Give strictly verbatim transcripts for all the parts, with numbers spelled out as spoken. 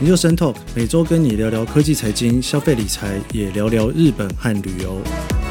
研究生 Talk 每周跟你聊聊科技财经、消费理财，也聊聊日本和旅游。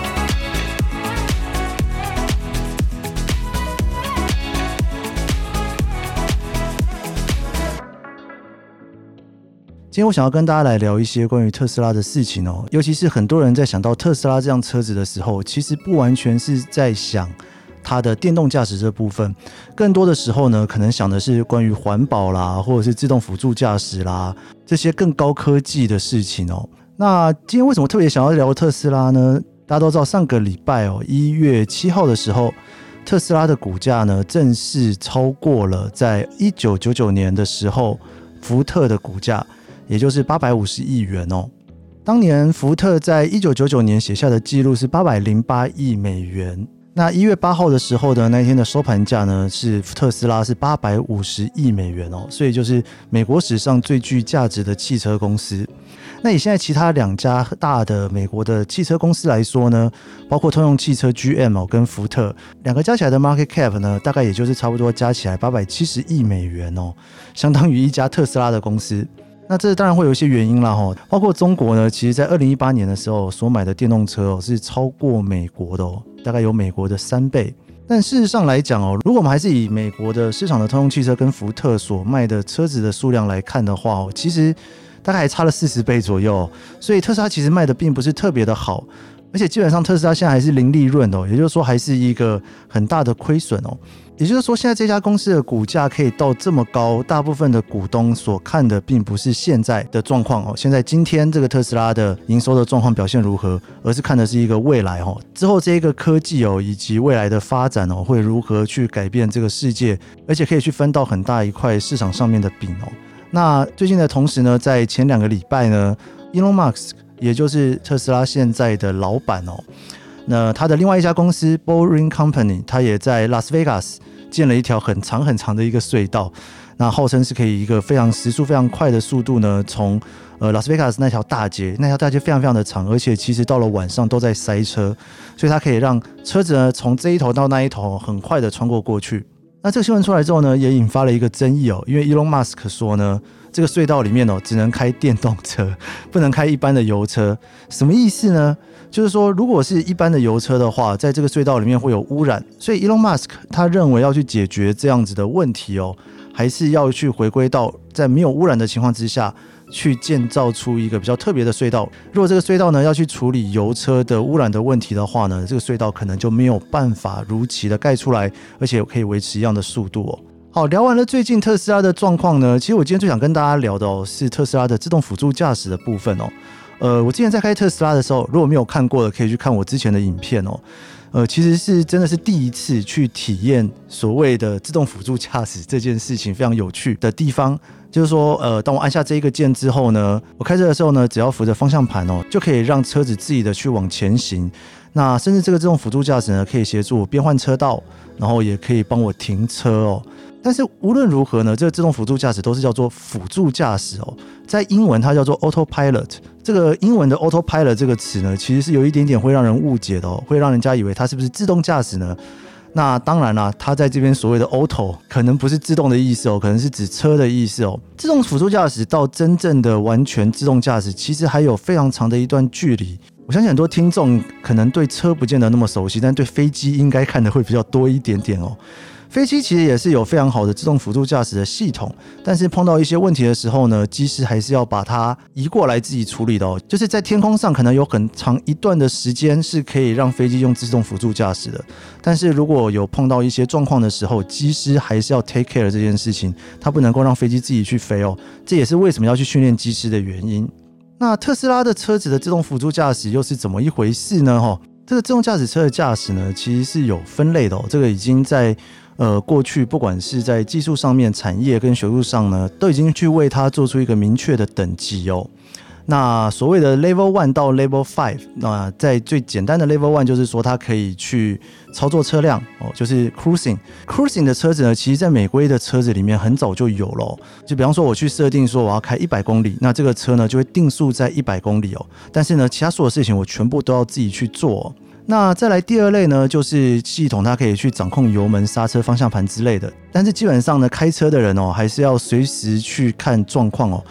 今天我想要跟大家来聊一些关于特斯拉的事情哦，尤其是很多人在想到特斯拉这辆车子的时候，其实不完全是在想它的电动驾驶这部分，更多的时候呢，可能想的是关于环保啦，或者是自动辅助驾驶啦，这些更高科技的事情哦。那今天为什么特别想要聊特斯拉呢？大家都知道上个礼拜哦，一月七号的时候，特斯拉的股价呢正式超过了在一九九九年的时候福特的股价，也就是八百五十亿元哦。当年福特在一九九九年写下的记录是八百零八亿美元。那一月八号的时候呢，那一天的收盘价呢是特斯拉是八百五十亿美元哦，所以就是美国史上最具价值的汽车公司。那以现在其他两家大的美国的汽车公司来说呢，包括通用汽车 G M 哦跟福特，两个加起来的 market cap 呢，大概也就是差不多加起来八百七十亿美元哦，相当于一家特斯拉的公司。那这当然会有一些原因啦齁，包括中国呢，其实在二零一八年的时候所买的电动车哦是超过美国的哦，大概有美国的三倍。但事实上来讲哦，如果我们还是以美国的市场的通用汽车跟福特所卖的车子的数量来看的话哦，其实大概还差了四十倍左右哦，所以特斯拉其实卖的并不是特别的好，而且基本上特斯拉现在还是零利润哦，也就是说还是一个很大的亏损哦。也就是说，现在这家公司的股价可以到这么高，大部分的股东所看的并不是现在的状况哦，现在今天这个特斯拉的营收的状况表现如何，而是看的是一个未来哦，之后这个科技哦以及未来的发展哦会如何去改变这个世界，而且可以去分到很大一块市场上面的饼哦。那最近的同时呢，在前两个礼拜呢 ，Elon Musk 也就是特斯拉现在的老板哦，那他的另外一家公司 Boring Company， 他也在拉斯维加斯建了一条很长很长的一个隧道，那号称是可以一个非常时速非常快的速度呢，从呃拉斯维加斯那条大街，那条大街非常非常的长，而且其实到了晚上都在塞车，所以它可以让车子呢从这一头到那一头很快的穿过过去。那这个新闻出来之后呢，也引发了一个争议哦，因为 Elon Musk 说呢，这个隧道里面哦只能开电动车，不能开一般的油车。什么意思呢？就是说，如果是一般的油车的话，在这个隧道里面会有污染，所以 Elon Musk 他认为要去解决这样子的问题哦，还是要去回归到在没有污染的情况之下，去建造出一个比较特别的隧道。如果这个隧道呢要去处理油车的污染的问题的话呢，这个隧道可能就没有办法如期的盖出来，而且可以维持一样的速度哦。好，聊完了最近特斯拉的状况呢，其实我今天最想跟大家聊的哦，是特斯拉的自动辅助驾驶的部分哦。呃，我之前在开特斯拉的时候，如果没有看过的，可以去看我之前的影片哦。呃，其实是真的是第一次去体验所谓的自动辅助驾驶这件事情，非常有趣的地方。就是说，呃，当我按下这一个键之后呢，我开车的时候呢，只要扶着方向盘哦，就可以让车子自己的去往前行。那甚至这个自动辅助驾驶呢，可以协助我变换车道，然后也可以帮我停车哦。但是无论如何呢，这个自动辅助驾驶都是叫做辅助驾驶哦，在英文它叫做 autopilot。这个英文的 autopilot 这个词呢，其实是有一点点会让人误解的哦，会让人家以为它是不是自动驾驶呢？那当然啦，它在这边所谓的 auto 可能不是自动的意思哦，可能是指车的意思哦。自动辅助驾驶到真正的完全自动驾驶，其实还有非常长的一段距离。我相信很多听众可能对车不见得那么熟悉，但对飞机应该看的会比较多一点点哦。飞机其实也是有非常好的自动辅助驾驶的系统，但是碰到一些问题的时候呢，机师还是要把它移过来自己处理的哦。就是在天空上可能有很长一段的时间是可以让飞机用自动辅助驾驶的，但是如果有碰到一些状况的时候，机师还是要 take care 这件事情，他不能够让飞机自己去飞哦。这也是为什么要去训练机师的原因。那特斯拉的车子的自动辅助驾驶又是怎么一回事呢？这个自动驾驶车的驾驶呢，其实是有分类的哦。这个已经在呃，过去不管是在技术上面、产业跟学术上呢，都已经去为它做出一个明确的等级哦。那所谓的 Level 一 到 Level 五， 那在最简单的 Level 一就是说它可以去操作车辆哦，就是 Cruising。Cruising 的车子呢，其实在美规的车子里面很早就有了哦。就比方说我去设定说我要开一百公里，那这个车呢就会定速在一百公里哦。但是呢，其他所有事情我全部都要自己去做哦。那再来第二类呢，就是系统它可以去掌控油门、刹车、方向盘之类的，但是基本上呢，开车的人哦，还是要随时去看状况哦。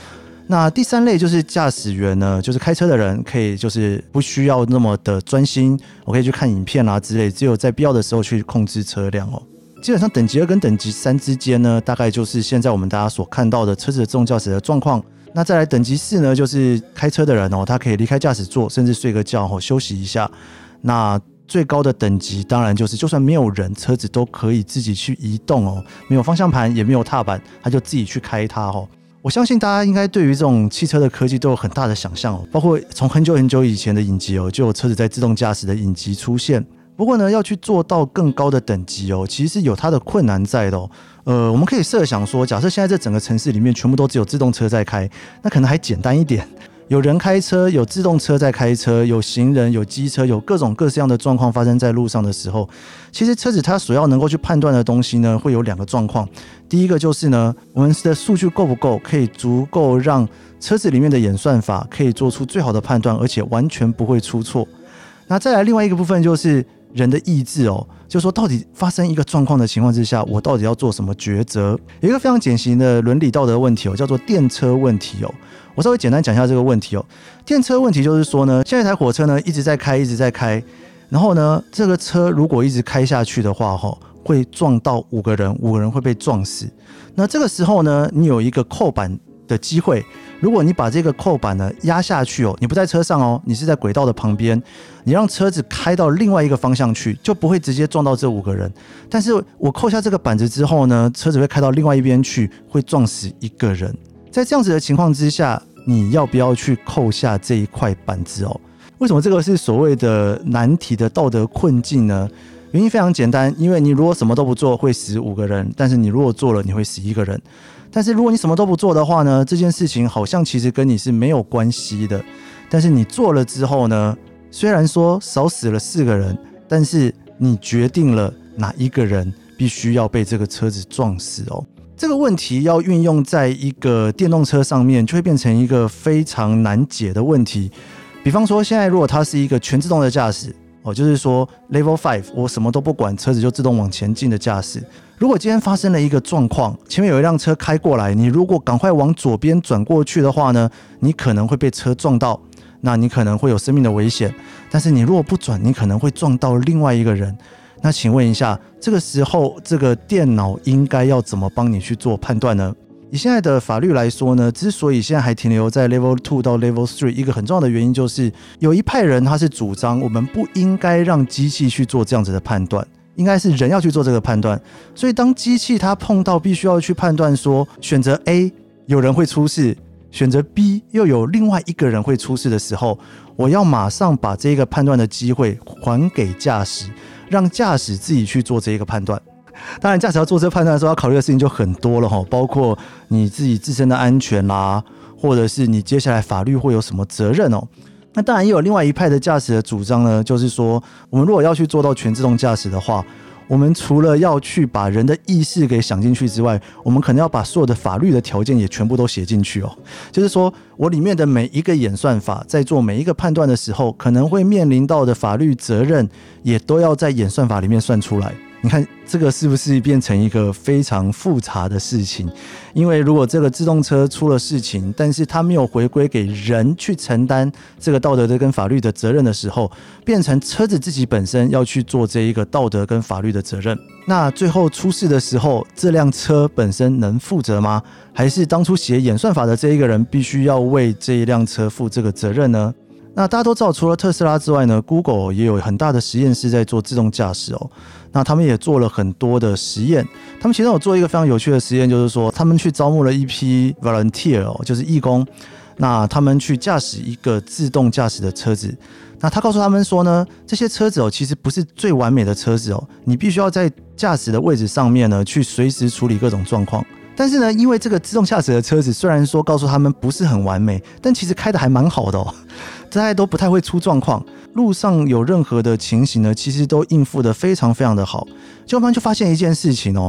那第三类就是驾驶员呢，就是开车的人可以就是不需要那么的专心，我可以去看影片啊之类，只有在必要的时候去控制车辆哦。基本上等级二跟等级三之间呢，大概就是现在我们大家所看到的车子的自动驾驶的状况。那再来等级四呢，就是开车的人哦，他可以离开驾驶座，甚至睡个觉哦，休息一下。那最高的等级当然就是就算没有人，车子都可以自己去移动哦，没有方向盘也没有踏板，他就自己去开它哦。我相信大家应该对于这种汽车的科技都有很大的想象哦，包括从很久很久以前的影集哦，就有车子在自动驾驶的影集出现。不过呢，要去做到更高的等级哦，其实是有它的困难在的哦。呃，我们可以设想说，假设现在这整个城市里面全部都只有自动车在开，那可能还简单一点。有人开车，有自动车在开车，有行人，有机车，有各种各式样的状况发生在路上的时候，其实车子它所要能够去判断的东西呢，会有两个状况。第一个就是呢，我们的数据够不够，可以足够让车子里面的演算法可以做出最好的判断，而且完全不会出错。那再来另外一个部分就是人的意志哦，就是说到底发生一个状况的情况之下，我到底要做什么抉择？有一个非常典型的伦理道德问题哦，叫做电车问题哦。我稍微简单讲一下这个问题哦。电车问题就是说呢，现在一台火车呢一直在开，一直在开，然后呢，这个车如果一直开下去的话，哈，会撞到五个人，五个人会被撞死。那这个时候呢，你有一个扣板的机会，如果你把这个扣板呢压下去哦，你不在车上哦，你是在轨道的旁边，你让车子开到另外一个方向去，就不会直接撞到这五个人。但是我扣下这个板子之后呢，车子会开到另外一边去，会撞死一个人。在这样子的情况之下，你要不要去扣下这一块板子哦？为什么这个是所谓的难题的道德困境呢？原因非常简单，因为你如果什么都不做会死五个人，但是你如果做了你会死一个人。但是如果你什么都不做的话呢，这件事情好像其实跟你是没有关系的。但是你做了之后呢，虽然说少死了四个人，但是你决定了哪一个人必须要被这个车子撞死哦。这个问题要运用在一个电动车上面，就会变成一个非常难解的问题。比方说，现在如果它是一个全自动的驾驶哦，就是说 Level 五，我什么都不管，车子就自动往前进的驾驶。如果今天发生了一个状况，前面有一辆车开过来，你如果赶快往左边转过去的话呢，你可能会被车撞到，那你可能会有生命的危险。但是你如果不转，你可能会撞到另外一个人。那请问一下，这个时候这个电脑应该要怎么帮你去做判断呢？以现在的法律来说呢，之所以现在还停留在 Level 二到 Level 三，一个很重要的原因就是有一派人他是主张我们不应该让机器去做这样子的判断，应该是人要去做这个判断。所以当机器它碰到必须要去判断说选择 A 有人会出事，选择 B 又有另外一个人会出事的时候，我要马上把这个判断的机会还给驾驶，让驾驶自己去做这一个判断。当然驾驶要做这个判断的时候要考虑的事情就很多了，包括你自己自身的安全啦，或者是你接下来法律会有什么责任哦。那当然也有另外一派的驾驶的主张呢，就是说我们如果要去做到全自动驾驶的话，我们除了要去把人的意识给想进去之外，我们可能要把所有的法律的条件也全部都写进去哦。就是说我里面的每一个演算法在做每一个判断的时候，可能会面临到的法律责任也都要在演算法里面算出来。你看这个是不是变成一个非常复杂的事情？因为如果这个自动车出了事情，但是它没有回归给人去承担这个道德的跟法律的责任的时候，变成车子自己本身要去做这一个道德跟法律的责任。那最后出事的时候，这辆车本身能负责吗？还是当初写演算法的这一个人必须要为这一辆车负这个责任呢？那大家都知道，除了特斯拉之外呢 Google 也有很大的实验室在做自动驾驶哦。那他们也做了很多的实验，他们其中有做一个非常有趣的实验，就是说他们去招募了一批 volunteer 哦，就是义工，那他们去驾驶一个自动驾驶的车子。那他告诉他们说呢，这些车子哦其实不是最完美的车子哦，你必须要在驾驶的位置上面呢去随时处理各种状况。但是呢，因为这个自动驾驶的车子虽然说告诉他们不是很完美，但其实开得还蛮好的哦，大家都不太会出状况，路上有任何的情形呢，其实都应付得非常非常的好。结果他们就发现一件事情哦，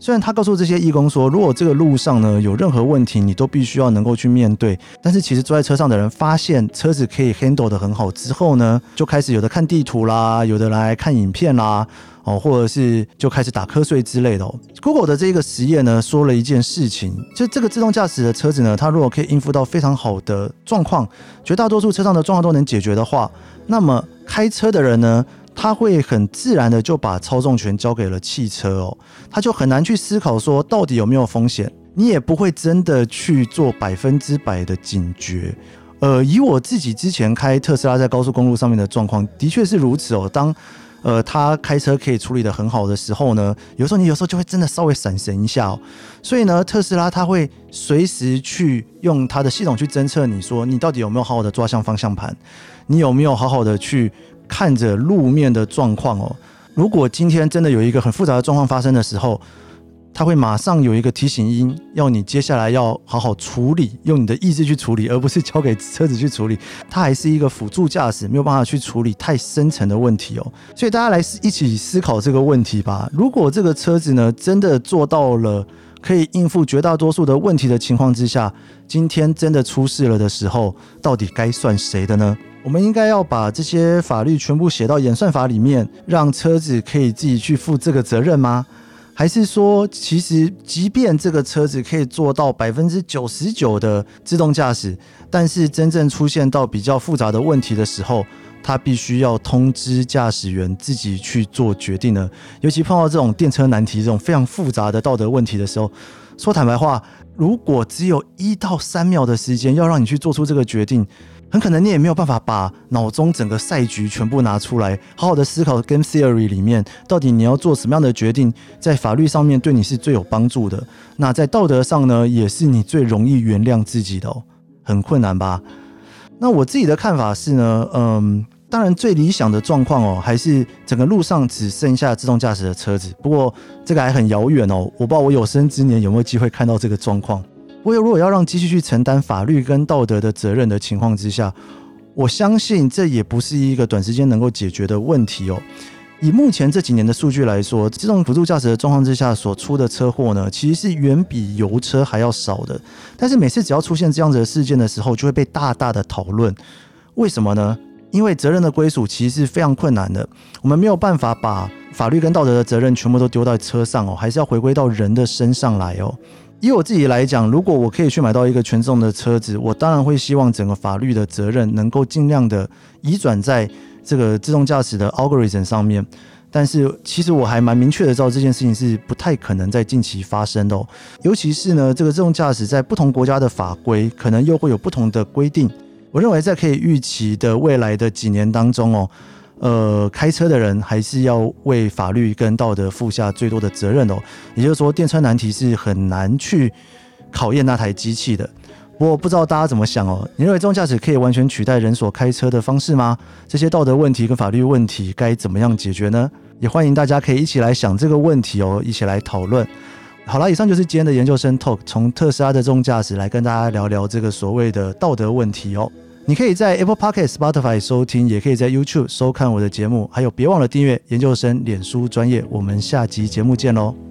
虽然他告诉这些义工说，如果这个路上呢有任何问题，你都必须要能够去面对，但是其实坐在车上的人发现车子可以 handle 得很好之后呢，就开始有的看地图啦，有的来看影片啦，哦，或者是就开始打瞌睡之类的哦。Google 的这个实验呢，说了一件事情，就这个自动驾驶的车子呢，它如果可以应付到非常好的状况，绝大多数车上的状况都能解决的话，那么开车的人呢，他会很自然的就把操纵权交给了汽车哦，他就很难去思考说到底有没有风险，你也不会真的去做百分之百的警觉。呃，以我自己之前开特斯拉在高速公路上面的状况，的确是如此哦。当呃他开车可以处理得很好的时候呢，有时候你有时候就会真的稍微闪神一下哦。所以呢，特斯拉它会随时去用它的系统去侦测你说你到底有没有好好的抓向方向盘，你有没有好好的去看着路面的状况哦。如果今天真的有一个很复杂的状况发生的时候，它会马上有一个提醒音，要你接下来要好好处理，用你的意志去处理，而不是交给车子去处理。它还是一个辅助驾驶，没有办法去处理太深层的问题哦。所以大家来一起思考这个问题吧。如果这个车子呢真的做到了可以应付绝大多数的问题的情况之下，今天真的出事了的时候，到底该算谁的呢？我们应该要把这些法律全部写到演算法里面，让车子可以自己去负这个责任吗？还是说，其实即便这个车子可以做到 百分之九十九 的自动驾驶，但是真正出现到比较复杂的问题的时候，它必须要通知驾驶员自己去做决定呢？尤其碰到这种电车难题，这种非常复杂的道德问题的时候，说坦白话，如果只有一到三秒的时间要让你去做出这个决定，很可能你也没有办法把脑中整个赛局全部拿出来，好好的思考 Game Theory 里面到底你要做什么样的决定，在法律上面对你是最有帮助的，那在道德上呢，也是你最容易原谅自己的哦，很困难吧？那我自己的看法是呢，嗯，当然最理想的状况哦，还是整个路上只剩下自动驾驶的车子，不过这个还很遥远哦，我不知道我有生之年有没有机会看到这个状况。不过如果要让机器去承担法律跟道德的责任的情况之下，我相信这也不是一个短时间能够解决的问题哦。以目前这几年的数据来说，自动辅助驾驶的状况之下所出的车祸呢，其实是远比油车还要少的。但是每次只要出现这样子的事件的时候，就会被大大的讨论。为什么呢？因为责任的归属其实是非常困难的，我们没有办法把法律跟道德的责任全部都丢到车上哦，还是要回归到人的身上来哦。以我自己来讲，如果我可以去买到一个全自动的车子，我当然会希望整个法律的责任能够尽量的移转在这个自动驾驶的 algorithm 上面。但是其实我还蛮明确的知道这件事情是不太可能在近期发生的哦。尤其是呢，这个自动驾驶在不同国家的法规可能又会有不同的规定。我认为在可以预期的未来的几年当中哦，呃，开车的人还是要为法律跟道德负下最多的责任哦。也就是说，电车难题是很难去考验那台机器的。不过不知道大家怎么想哦？你认为自动驾驶可以完全取代人所开车的方式吗？这些道德问题跟法律问题该怎么样解决呢？也欢迎大家可以一起来想这个问题哦，一起来讨论。好啦，以上就是今天的研究生 Talk， 从特斯拉的自动驾驶来跟大家聊聊这个所谓的道德问题哦。你可以在 Apple Podcast、Spotify 收听，也可以在 YouTube 收看我的节目，还有别忘了订阅研究生脸书专页。我们下集节目见咯。